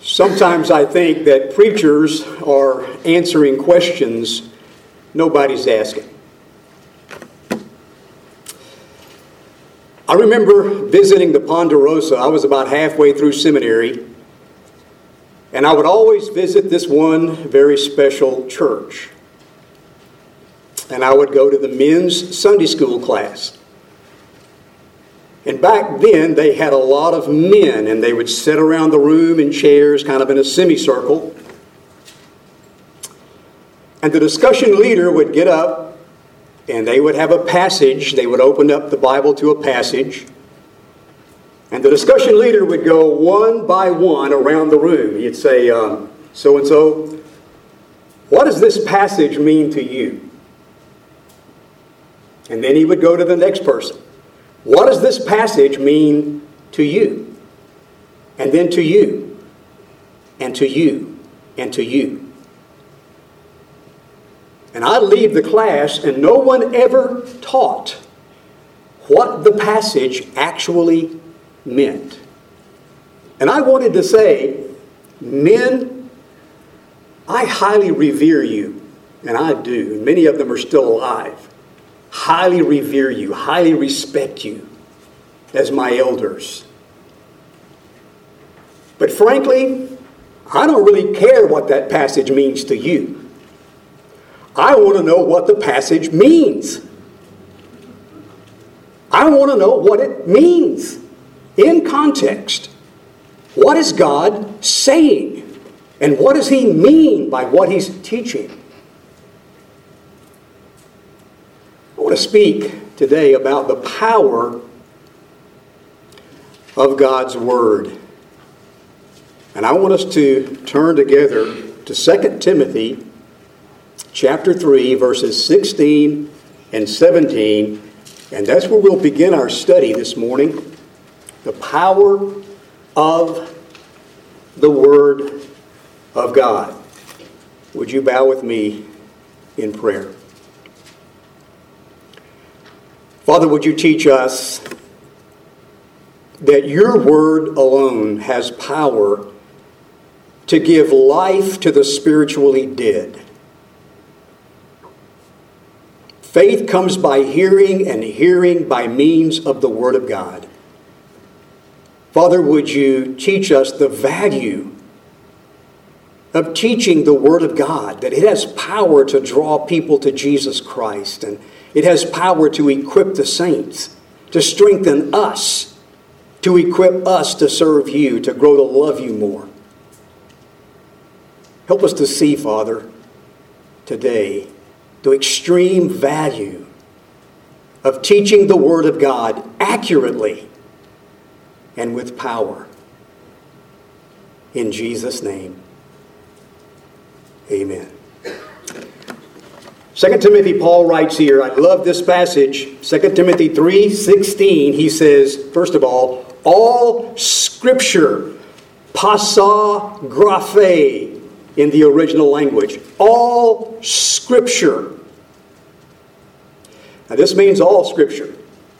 Sometimes I think that preachers are answering questions nobody's asking. I remember visiting the Ponderosa. I was about halfway through seminary, and I would always visit this one very special church. And I would go to the men's Sunday school class. And back then, they had a lot of men, and they would sit around the room in chairs, kind of in a semicircle. And the discussion leader would get up, and they would have a passage. They would open up the Bible to a passage. And the discussion leader would go one by one around the room. He'd say, so-and-so, what does this passage mean to you? And then he would go to the next person. What does this passage mean to you? And then to you, and to you, and to you. And I'd leave the class, and no one ever taught what the passage actually meant. And I wanted to say, men, I highly revere you, and I do. Many of them are still alive. Highly revere you, highly respect you as my elders. But frankly, I don't really care what that passage means to you. I want to know what the passage means. I want to know what it means in context. What is God saying? And what does He mean by what He's teaching? I want to speak today about the power of God's Word. And I want us to turn together to 2 Timothy chapter 3, verses 16 and 17. And that's where we'll begin our study this morning. The power of the Word of God. Would you bow with me in prayer? Father, would you teach us that your word alone has power to give life to the spiritually dead. Faith comes by hearing, and hearing by means of the Word of God. Father, would you teach us the value of teaching the Word of God, that it has power to draw people to Jesus Christ, and it has power to equip the saints, to strengthen us, to equip us to serve you, to grow to love you more. Help us to see, Father, today, the extreme value of teaching the Word of God accurately and with power. In Jesus' name, amen. 2 Timothy, Paul writes here, I love this passage, 2 Timothy 3:16, he says, first of all Scripture, pasa graphe in the original language, all Scripture. Now this means all Scripture.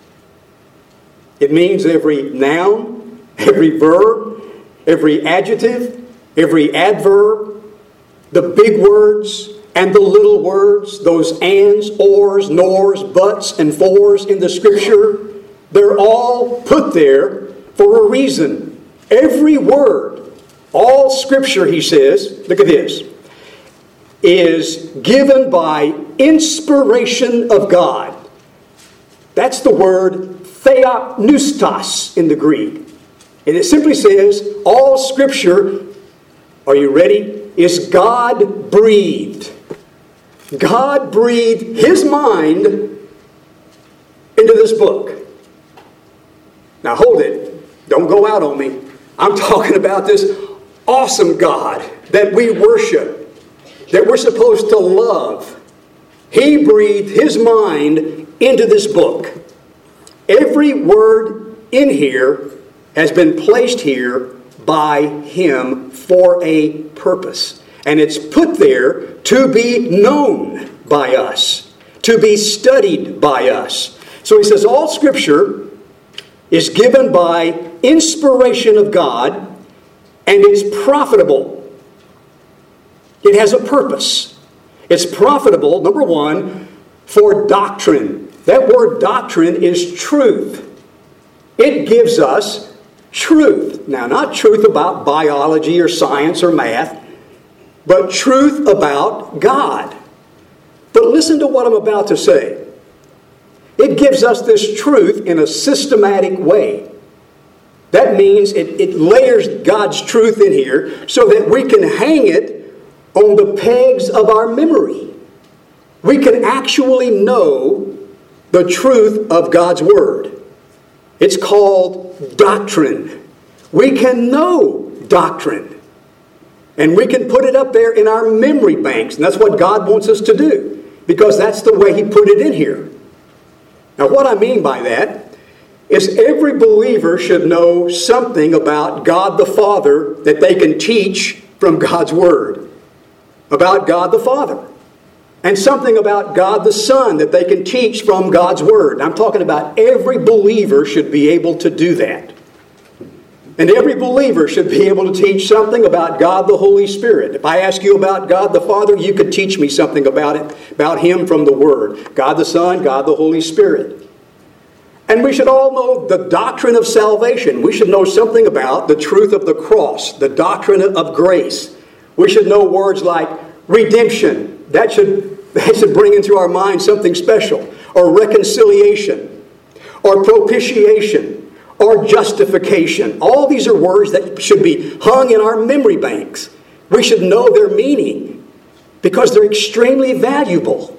It means every noun, every verb, every adjective, every adverb, the big words and the little words, those ands, ors, nors, buts, and fors in the Scripture, they're all put there for a reason. Every word, all Scripture, he says, look at this, is given by inspiration of God. That's the word theopneustos in the Greek. And it simply says, all Scripture, are you ready, is God-breathed. God breathed His mind into this book. Now hold it. Don't go out on me. I'm talking about this awesome God that we worship, that we're supposed to love. He breathed His mind into this book. Every word in here has been placed here by Him for a purpose. And it's put there to be known by us, to be studied by us. So he says all Scripture is given by inspiration of God And it's profitable. It has a purpose. It's profitable, number one, for doctrine. That word doctrine is truth. It gives us truth. Now, not truth about biology or science or math, but truth about God. But listen to what I'm about to say. It gives us this truth in a systematic way. That means it layers God's truth in here so that we can hang it on the pegs of our memory. We can actually know the truth of God's Word. It's called doctrine. We can know doctrine. And we can put it up there in our memory banks. And that's what God wants us to do, because that's the way He put it in here. Now, what I mean by that is every believer should know something about God the Father that they can teach from God's Word. About God the Father. And something about God the Son that they can teach from God's Word. I'm talking about every believer should be able to do that. And every believer should be able to teach something about God the Holy Spirit. If I ask you about God the Father, you could teach me something about it, about Him from the Word. God the Son, God the Holy Spirit. And we should all know the doctrine of salvation. We should know something about the truth of the cross, the doctrine of grace. We should know words like redemption. That should bring into our mind something special. Or reconciliation. Or propitiation. Or justification. All these are words that should be hung in our memory banks. We should know their meaning because they're extremely valuable.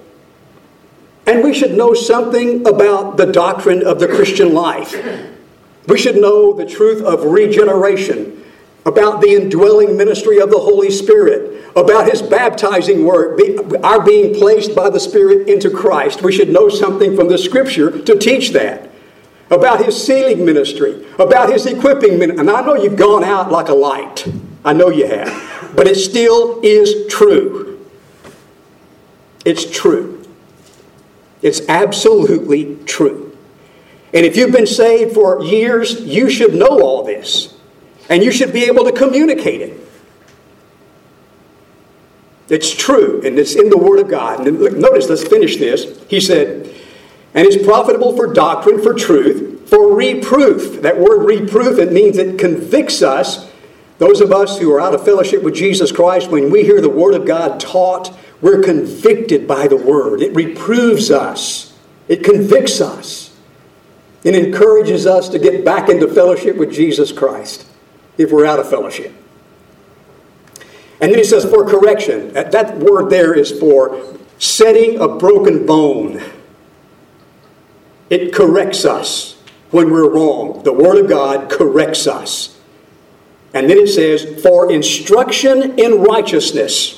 And we should know something about the doctrine of the Christian life. We should know the truth of regeneration, about the indwelling ministry of the Holy Spirit, about His baptizing work, our being placed by the Spirit into Christ. We should know something from the Scripture to teach that. About His sealing ministry, about His equipping ministry. And I know you've gone out like a light. I know you have. But it still is true. It's true. It's absolutely true. And if you've been saved for years, you should know all this. And you should be able to communicate it. It's true, and it's in the Word of God. And notice, let's finish this. He said, and is profitable for doctrine, for truth, for reproof. That word reproof, it means it convicts us. Those of us who are out of fellowship with Jesus Christ, when we hear the Word of God taught, we're convicted by the Word. It reproves us. It convicts us. It encourages us to get back into fellowship with Jesus Christ if we're out of fellowship. And then he says for correction. That word there is for setting a broken bone. It corrects us when we're wrong. The Word of God corrects us. And then it says for instruction in righteousness.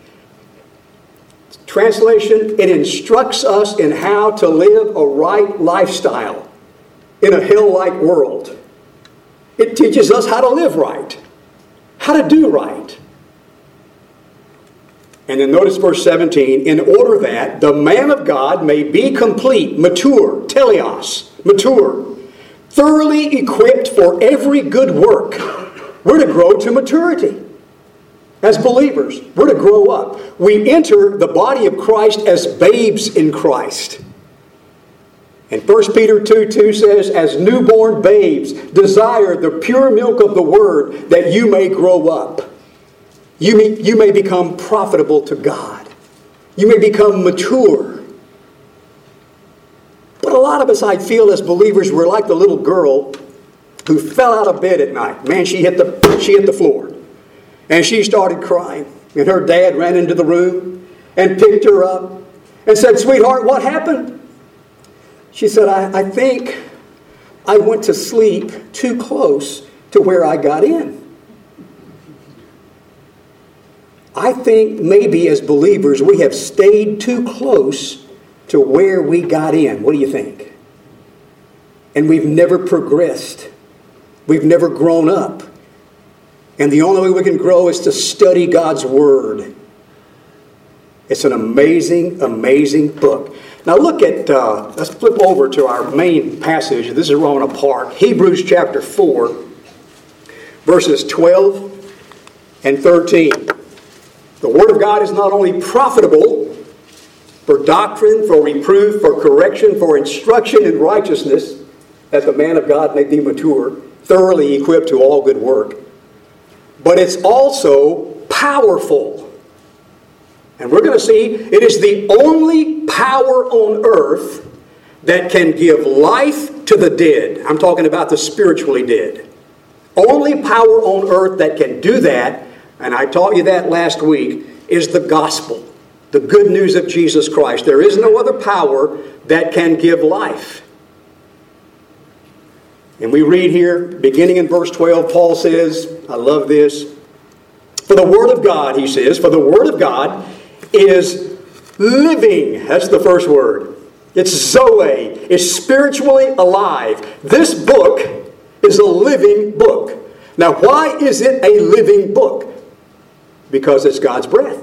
Translation, it instructs us in how to live a right lifestyle in a hell-like world. It teaches us how to live right, how to do right. And then notice verse 17, in order that the man of God may be complete, mature, teleos, mature, thoroughly equipped for every good work. We're to grow to maturity. As believers, we're to grow up. We enter the body of Christ as babes in Christ. And 1 Peter 2:2 says, as newborn babes, desire the pure milk of the Word that you may grow up. You may become profitable to God. You may become mature. But a lot of us, I feel, as believers, we're like the little girl who fell out of bed at night. Man, she hit the floor. And she started crying. And her dad ran into the room and picked her up and said, sweetheart, what happened? She said, I think I went to sleep too close to where I got in. I think maybe as believers we have stayed too close to where we got in. What do you think? And we've never progressed. We've never grown up. And the only way we can grow is to study God's Word. It's an amazing, amazing book. Now look at, let's flip over to our main passage. This is where I want to park. Hebrews chapter 4, verses 12 and 13. The Word of God is not only profitable for doctrine, for reproof, for correction, for instruction in righteousness, that the man of God may be mature, thoroughly equipped to all good work, but it's also powerful. And we're going to see it is the only power on earth that can give life to the dead. I'm talking about the spiritually dead. Only power on earth that can do that, and I taught you that last week, is the gospel, the good news of Jesus Christ. There is no other power that can give life. And we read here, beginning in verse 12, Paul says, I love this, for the Word of God, he says, for the Word of God is living. That's the first word. It's Zoe. It's spiritually alive. This book is a living book. Now, why is it a living book? Because it's God's breath.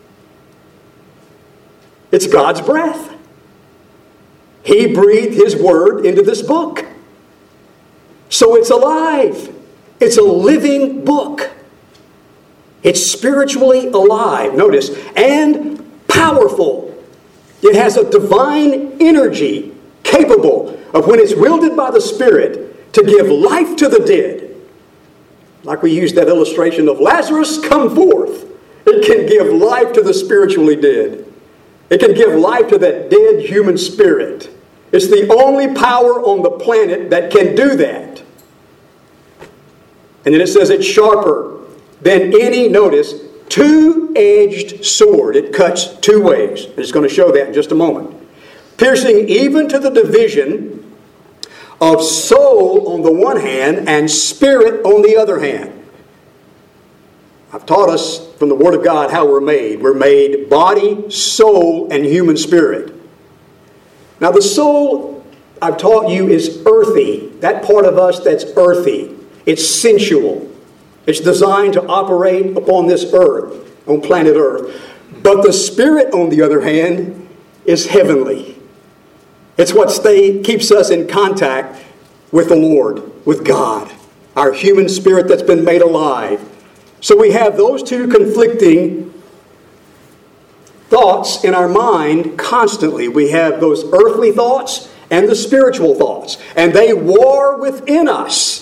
It's God's breath. He breathed His Word into this book. So it's alive. It's a living book. It's spiritually alive, notice, and powerful. It has a divine energy capable of, when it's wielded by the Spirit, to give life to the dead. Like we used that illustration of Lazarus, come forth. It can give life to the spiritually dead. It can give life to that dead human spirit. It's the only power on the planet that can do that. And then it says it's sharper than any, notice, two-edged sword. It cuts two ways. It's going to show that in just a moment. Piercing even to the division of soul on the one hand and spirit on the other hand. I've taught us from the Word of God how we're made. We're made body, soul, and human spirit. Now the soul, I've taught you, is earthy. That part of us that's earthy. It's sensual. It's designed to operate upon this earth, on planet Earth. But the spirit, on the other hand, is heavenly. It's what keeps us in contact with the Lord, with God, our human spirit that's been made alive. So we have those two conflicting thoughts in our mind constantly. We have those earthly thoughts and the spiritual thoughts, and they war within us.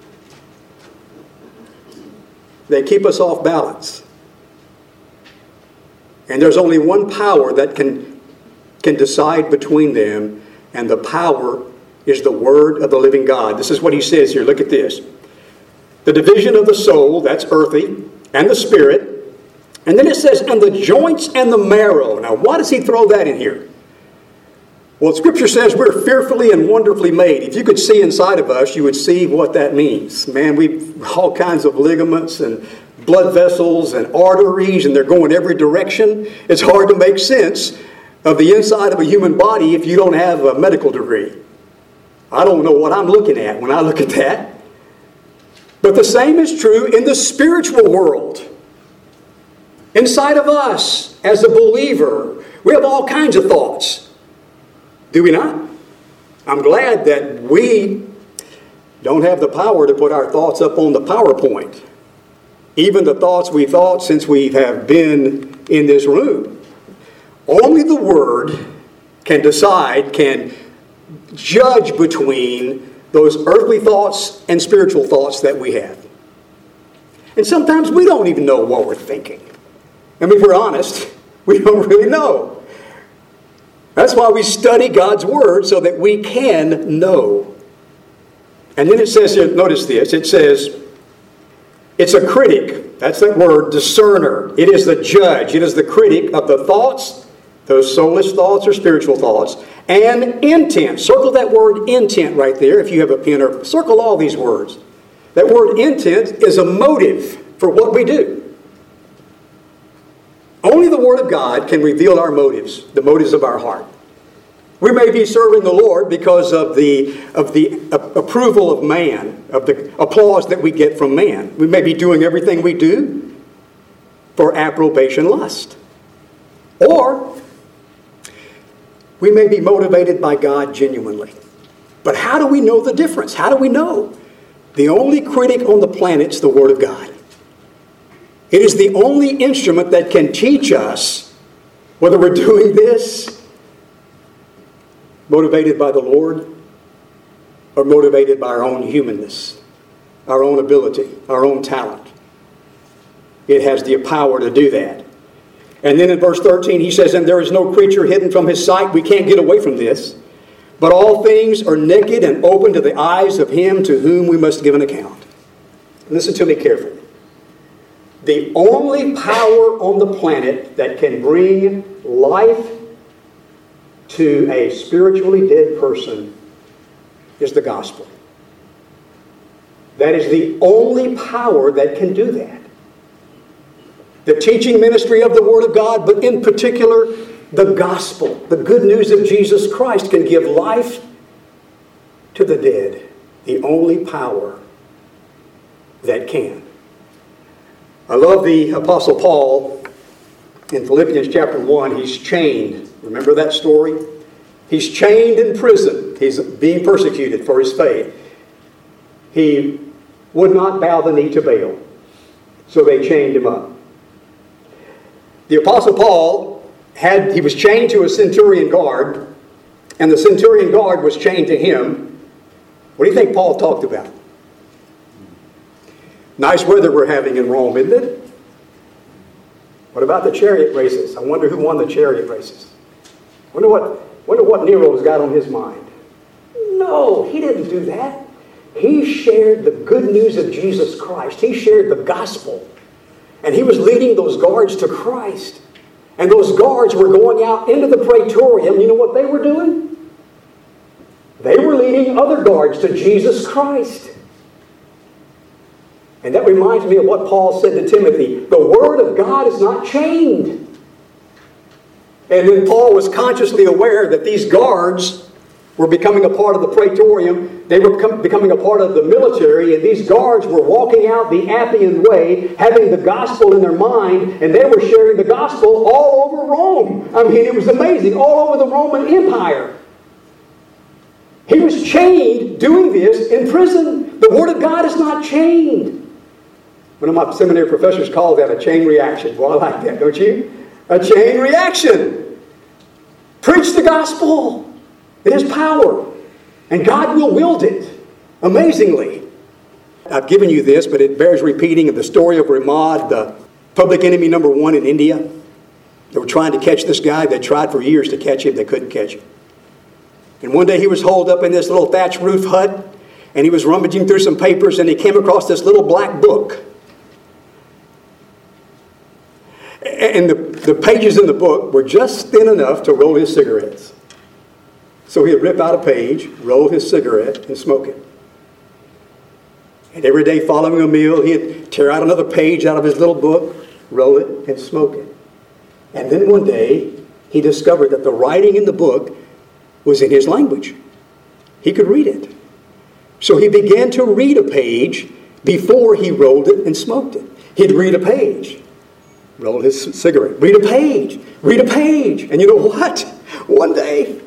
They keep us off balance. And there's only one power that can decide between them, and the power is the Word of the living God. This is what he says here. Look at this. The division of the soul, that's earthy, and the spirit. And then it says, and the joints and the marrow. Now, why does he throw that in here? Well, Scripture says we're fearfully and wonderfully made. If you could see inside of us, you would see what that means. Man, we've all kinds of ligaments and blood vessels and arteries, and they're going every direction. It's hard to make sense of the inside of a human body if you don't have a medical degree. I don't know what I'm looking at when I look at that. But the same is true in the spiritual world. Inside of us, as a believer, we have all kinds of thoughts. Do we not? I'm glad that we don't have the power to put our thoughts up on the PowerPoint. Even the thoughts we thought since we have been in this room. Only the Word can decide, can judge between those earthly thoughts and spiritual thoughts that we have. And sometimes we don't even know what we're thinking. I mean, if we're honest, we don't really know. That's why we study God's Word, so that we can know. And then it says here, notice this, it says, it's a critic. That's that word, discerner. It is the judge. It is the critic of the thoughts, those soulless thoughts or spiritual thoughts, and intent. Circle that word intent right there if you have a pen, or circle all these words. That word intent is a motive for what we do. Only the Word of God can reveal our motives, the motives of our heart. We may be serving the Lord because of the approval of man, of the applause that we get from man. We may be doing everything we do for approbation lust. Or we may be motivated by God genuinely. But how do we know the difference? How do we know? The only critic on the planet is the Word of God. It is the only instrument that can teach us whether we're doing this motivated by the Lord or motivated by our own humanness, our own ability, our own talent. It has the power to do that. And then in verse 13 he says, and there is no creature hidden from his sight. We can't get away from this. But all things are naked and open to the eyes of him to whom we must give an account. Listen to me carefully. The only power on the planet that can bring life to a spiritually dead person is the gospel. That is the only power that can do that. The teaching ministry of the Word of God, but in particular, the gospel, the good news of Jesus Christ, can give life to the dead. The only power that can. I love the Apostle Paul in Philippians chapter 1. He's chained. Remember that story? He's chained in prison. He's being persecuted for his faith. He would not bow the knee to Baal, so they chained him up. The Apostle Paul he was chained to a centurion guard, and the centurion guard was chained to him. What do you think Paul talked about? Nice weather we're having in Rome, isn't it? What about the chariot races? I wonder who won the chariot races. Wonder what Nero's got on his mind. No, he didn't do that. He shared the good news of Jesus Christ. He shared the gospel. And he was leading those guards to Christ. And those guards were going out into the praetorium. You know what they were doing? They were leading other guards to Jesus Christ. And that reminds me of what Paul said to Timothy. The Word of God is not chained. And then Paul was consciously aware that these guards were becoming a part of the praetorium. They were becoming a part of the military. And these guards were walking out the Appian Way, having the gospel in their mind. And they were sharing the gospel all over Rome. I mean, it was amazing. All over the Roman Empire. He was chained doing this in prison. The Word of God is not chained. One of my seminary professors called that a chain reaction. Well, I like that, don't you? A chain reaction. Preach the gospel. It has power. And God will wield it. Amazingly. I've given you this, but it bears repeating of the story of Ramad, the public enemy number one in India. They were trying to catch this guy. They tried for years to catch him. They couldn't catch him. And one day he was holed up in this little thatch roof hut, and he was rummaging through some papers, and he came across this little black book. And the pages in the book were just thin enough to roll his cigarettes. So he'd rip out a page, roll his cigarette, and smoke it. And every day following a meal, he'd tear out another page out of his little book, roll it, and smoke it. And then one day, he discovered that the writing in the book was in his language. He could read it. So he began to read a page before he rolled it and smoked it. He'd read a page, roll his cigarette, read a page. And you know what? One day,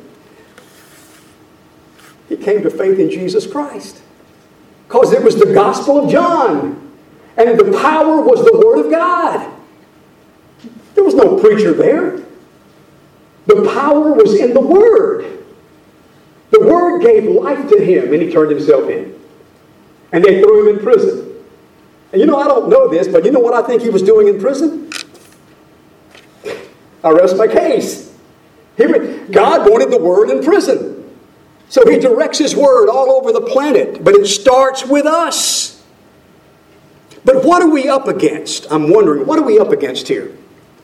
he came to faith in Jesus Christ. Because it was the gospel of John. And the power was the Word of God. There was no preacher there. The power was in the Word. The Word gave life to him, and he turned himself in. And they threw him in prison. And you know, I don't know this, but you know what I think he was doing in prison? I rest my case. God wanted the Word in prison. So he directs his Word all over the planet. But it starts with us. But what are we up against? I'm wondering, what are we up against here?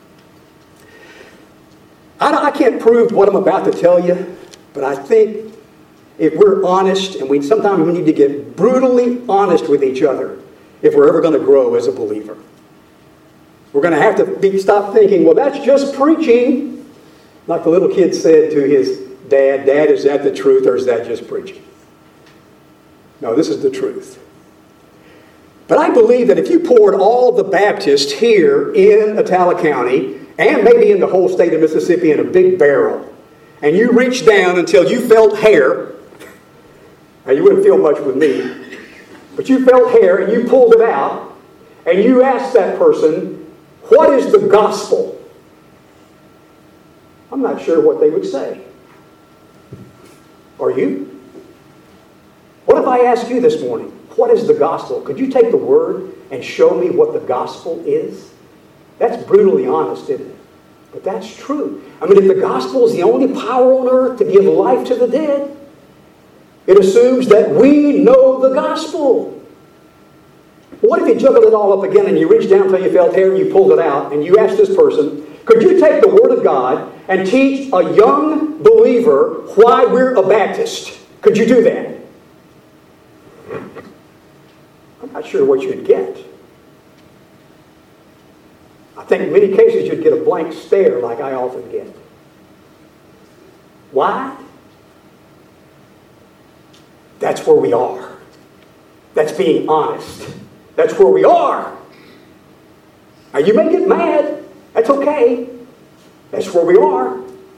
I can't prove what I'm about to tell you, but I think if we're honest, and sometimes we need to get brutally honest with each other if we're ever going to grow as a believer. We're going to have to stop thinking, well, that's just preaching. Like the little kid said to his dad, Dad, is that the truth or is that just preaching? No, this is the truth. But I believe that if you poured all the Baptists here in Attala County, and maybe in the whole state of Mississippi in a big barrel, and you reached down until you felt hair, now you wouldn't feel much with me, but you felt hair and you pulled it out, and you asked that person, what is the gospel? I'm not sure what they would say. Are you? What if I ask you this morning, what is the gospel? Could you take the word and show me what the gospel is? That's brutally honest, isn't it? But that's true. I mean, if the gospel is the only power on earth to give life to the dead, it assumes that we know the gospel. What if you juggled it all up again and you reached down until you felt hair and you pulled it out and you asked this person, could you take the Word of God and teach a young believer why we're a Baptist? Could you do that? I'm not sure what you'd get. I think in many cases you'd get a blank stare like I often get. Why? That's where we are. That's being honest. That's where we are. Now you may get mad. That's okay. That's where we are.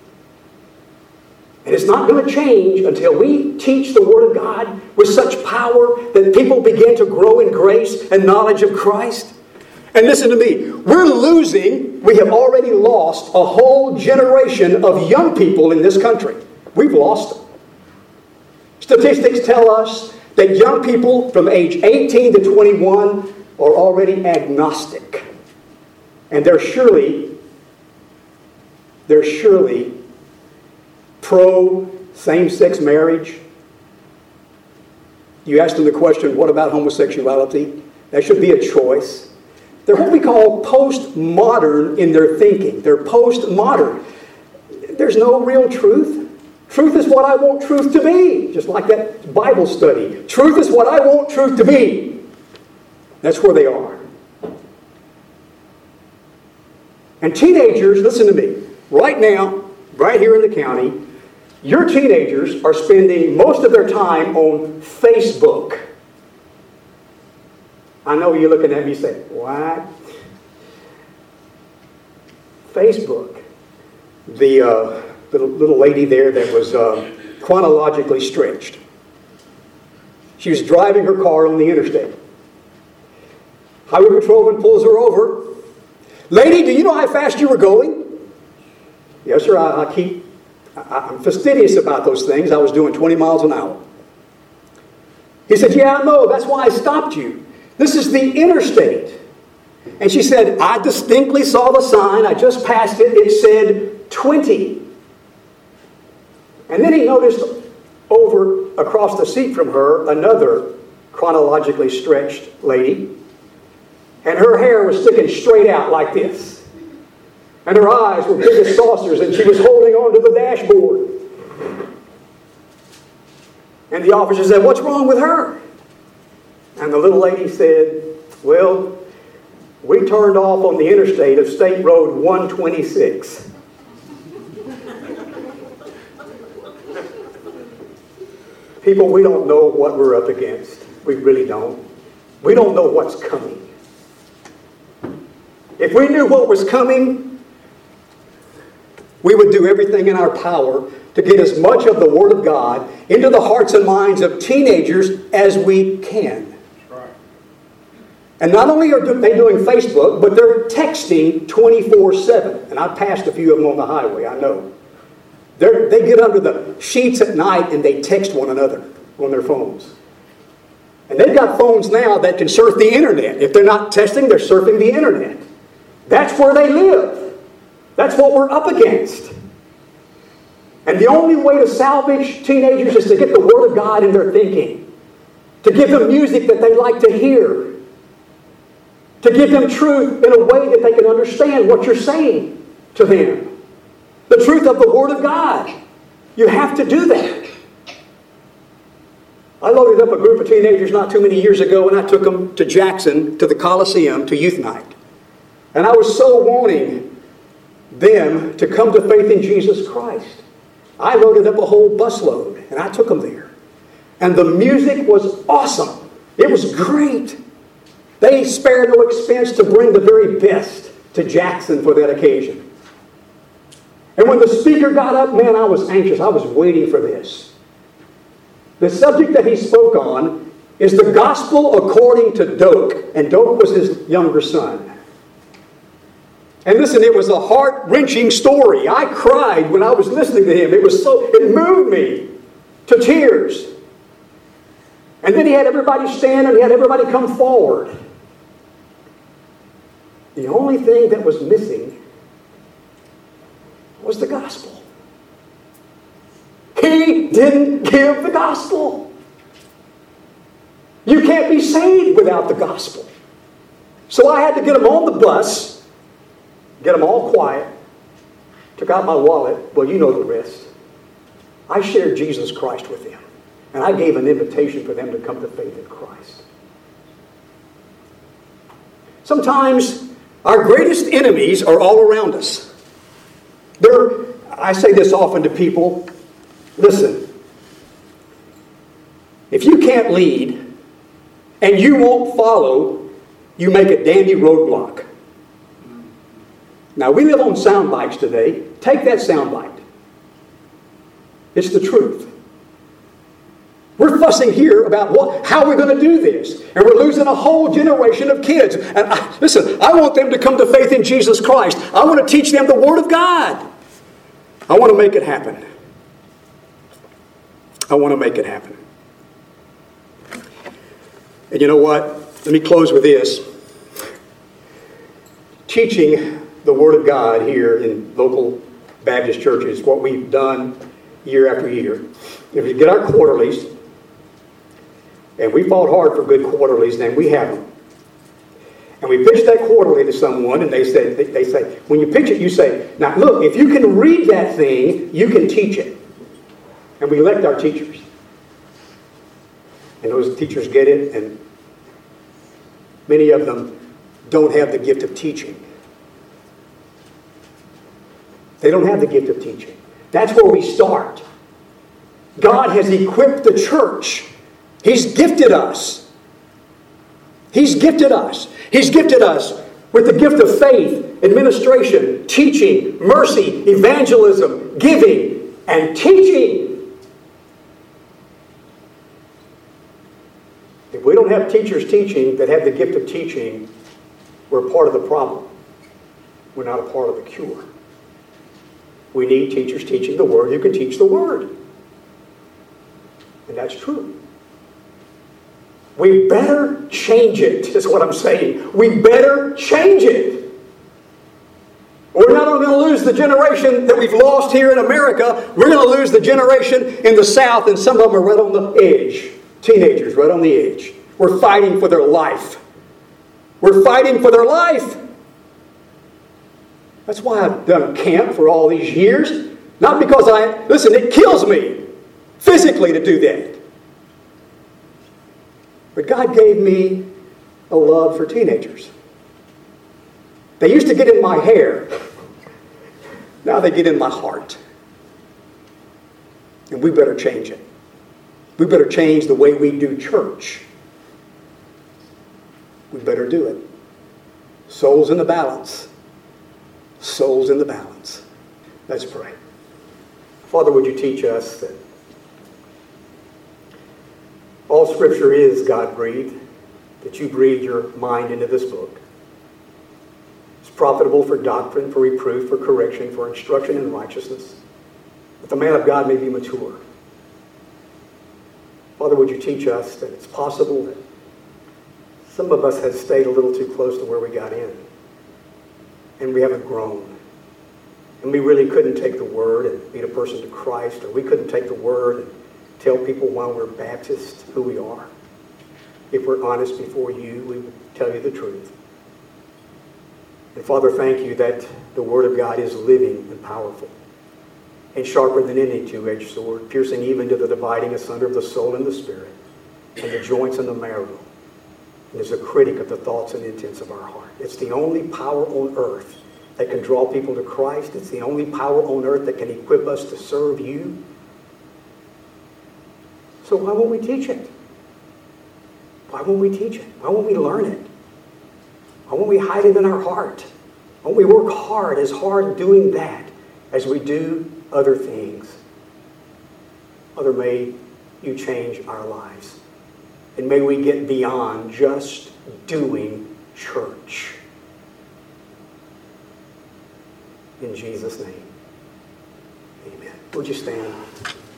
And it's not going to change until we teach the Word of God with such power that people begin to grow in grace and knowledge of Christ. And listen to me, we have already lost a whole generation of young people in this country. We've lost them. Statistics tell us that young people from age 18 to 21 are already agnostic. And they're surely pro same-sex marriage. You ask them the question, what about homosexuality? That should be a choice. They're what we call postmodern in their thinking. They're postmodern. There's no real truth. Truth is what I want truth to be. Just like that Bible study. Truth is what I want truth to be. That's where they are. And teenagers, listen to me. Right now, right here in the county, your teenagers are spending most of their time on Facebook. I know you're looking at me saying, what? Facebook. The little lady there that was chronologically stretched. She was driving her car on the interstate. Highway patrolman pulls her over. Lady, do you know how fast you were going? Yes, sir. I'm fastidious about those things. I was doing 20 miles an hour. He said, yeah, I know. That's why I stopped you. This is the interstate. And she said, I distinctly saw the sign. I just passed it. It said 20. And then he noticed over across the seat from her another chronologically stretched lady. And her hair was sticking straight out like this. And her eyes were big as saucers, and she was holding onto the dashboard. And the officer said, what's wrong with her? And the little lady said, well, we turned off on the interstate of State Road 126. People, we don't know what we're up against. We really don't. We don't know what's coming. If we knew what was coming, we would do everything in our power to get as much of the Word of God into the hearts and minds of teenagers as we can. Right. And not only are they doing Facebook, but they're texting 24/7. And I've passed a few of them on the highway, I know. They get under the sheets at night and they text one another on their phones. And they've got phones now that can surf the internet. If they're not texting, they're surfing the internet. That's where they live. That's what we're up against. And the only way to salvage teenagers is to get the Word of God in their thinking. To give them music that they like to hear. To give them truth in a way that they can understand what you're saying to them. The truth of the Word of God. You have to do that. I loaded up a group of teenagers not too many years ago and I took them to Jackson, to the Coliseum, to youth night. And I was so wanting them to come to faith in Jesus Christ. I loaded up a whole busload and I took them there. And the music was awesome. It was great. They spared no expense to bring the very best to Jackson for that occasion. And when the speaker got up, man, I was anxious. I was waiting for this. The subject that he spoke on is the gospel according to Doak. And Doak was his younger son. And listen, it was a heart-wrenching story. I cried when I was listening to him. It moved me to tears. And then he had everybody stand and he had everybody come forward. The only thing that was missing was the gospel. He didn't give the gospel. You can't be saved without the gospel. So I had to get him on the bus, get them all quiet, took out my wallet. Well, you know the rest. I shared Jesus Christ with them. And I gave an invitation for them to come to faith in Christ. Sometimes our greatest enemies are all around us. I say this often to people. Listen, if you can't lead and you won't follow, you make a dandy roadblock. Now, we live on sound bites today. Take that sound bite. It's the truth. We're fussing here about how we're going to do this. And we're losing a whole generation of kids. And listen, I want them to come to faith in Jesus Christ. I want to teach them the Word of God. I want to make it happen. I want to make it happen. And you know what? Let me close with this. Teaching the Word of God here in local Baptist churches, what we've done year after year. If we get our quarterlies, and we fought hard for good quarterlies, and we have them. And we pitch that quarterly to someone, and they say, when you pitch it, you say, now look, if you can read that thing, you can teach it. And we elect our teachers. And those teachers get it, and many of them don't have the gift of teaching. They don't have the gift of teaching. That's where we start. God has equipped the church. He's gifted us. He's gifted us. He's gifted us with the gift of faith, administration, teaching, mercy, evangelism, giving, and teaching. If we don't have teachers teaching that have the gift of teaching, we're part of the problem. We're not a part of the cure. We need teachers teaching the Word who can teach the Word. And that's true. We better change it, is what I'm saying. We better change it. We're not only going to lose the generation that we've lost here in America, we're going to lose the generation in the South, and some of them are right on the edge. Teenagers, right on the edge. We're fighting for their life. We're fighting for their life. That's why I've done camp for all these years. Not because listen, it kills me physically to do that. But God gave me a love for teenagers. They used to get in my hair. Now they get in my heart. And we better change it. We better change the way we do church. We better do it. Souls in the balance. Souls in the balance. Let's pray. Father, would you teach us that all Scripture is God-breathed, that you breathe your mind into this book. It's profitable for doctrine, for reproof, for correction, for instruction in righteousness, that the man of God may be mature. Father, would you teach us that it's possible that some of us have stayed a little too close to where we got in, and we haven't grown. And we really couldn't take the Word and lead a person to Christ, or we couldn't take the Word and tell people why we're Baptist who we are. If we're honest before you, we would tell you the truth. And Father, thank you that the Word of God is living and powerful and sharper than any two-edged sword, piercing even to the dividing asunder of the soul and the spirit, and the joints and the marrow, and is a critic of the thoughts and intents of our heart. It's the only power on earth that can draw people to Christ. It's the only power on earth that can equip us to serve you. So why won't we teach it? Why won't we teach it? Why won't we learn it? Why won't we hide it in our heart? Why won't we work hard doing that as we do other things? Father, may you change our lives. And may we get beyond just doing church. In Jesus' name, amen. Would you stand?